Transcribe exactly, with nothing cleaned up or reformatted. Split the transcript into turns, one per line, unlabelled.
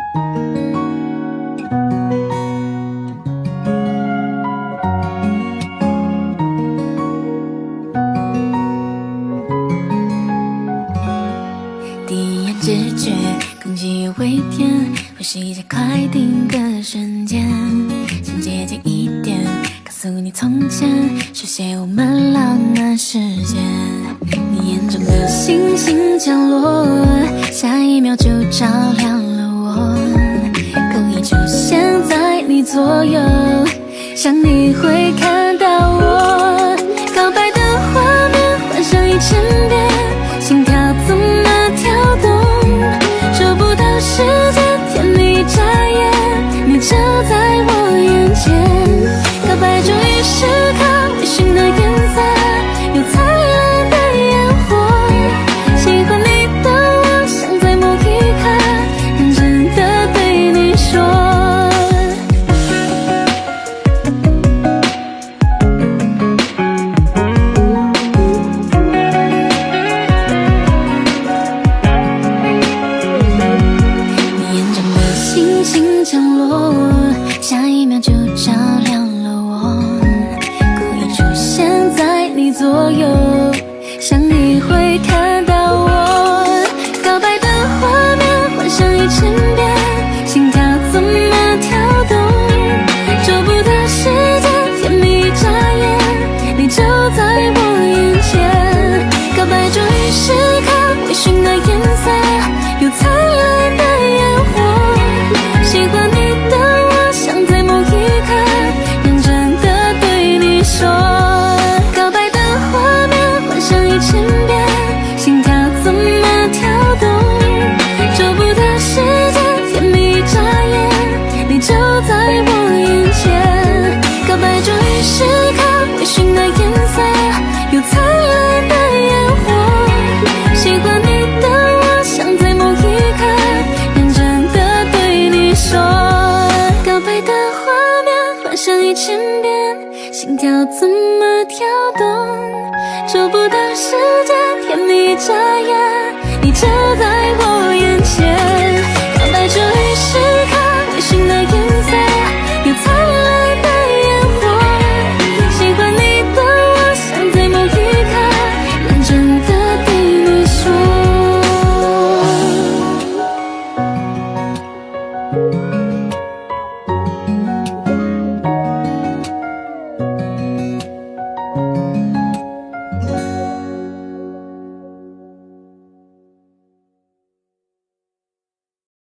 第一眼直觉，空气有微甜，呼吸在快定格瞬间，想接近一点，告诉你从前书写我们浪漫世界。你眼中的星星降落，下一秒就照亮了我，故意出现在你左右，想你会看到我。告白的画面幻想一千遍，心跳怎么跳动，收不到时间，甜蜜眨眼，你就在我眼前。告白终于时刻，微醺的颜色，有灿烂的烟火。喜欢你的我，想在某一刻认真的对你说。降落，下一秒就照亮了我，故意出现在你左右，想你会看到我。告白的画面幻想一千遍，心跳怎么跳动，找不到时间，甜蜜眨眼，你就在我眼前。告白终于时刻，微醺的颜色，有灿烂的烟火。喜欢你的我，想在某一刻认真的对你说。告白的画面幻想一千遍，心跳怎么跳动，找不到时间，甜蜜眨眼，你就在我眼前。告白终于时刻，微醺的颜色，有灿烂的烟火。喜欢你的我，想在某一刻认真的对你说。告白的画面幻想一千遍，心跳怎么跳动，找不到时间，甜蜜眨眼，你就在我眼前。